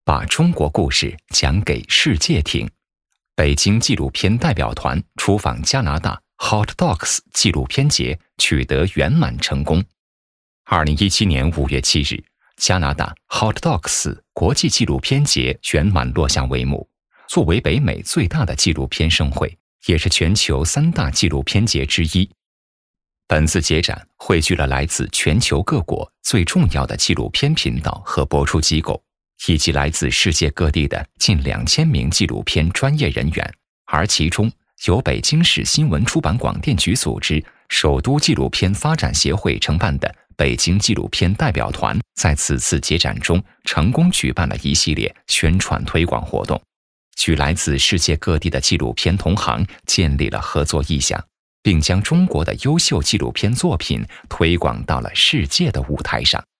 把中国故事讲给世界听。北京纪录片代表团出访加拿大 Hot Docs 纪录片节取得圆满成功。2017年5月7日，加拿大 Hot Docs 国际纪录片节圆满落下帷幕。作为北美最大的纪录片盛会，也是全球3大纪录片节之一。本次节展汇聚了来自全球各国最重要的纪录片频道和播出机构，以及来自世界各地的近2000名纪录片专业人员，而其中由北京市新闻出版广电局组织、首都纪录片发展协会承办的北京纪录片代表团，在此次节展中成功举办了一系列宣传推广活动，与来自世界各地的纪录片同行建立了合作意向，并将中国的优秀纪录片作品推广到了世界的舞台上。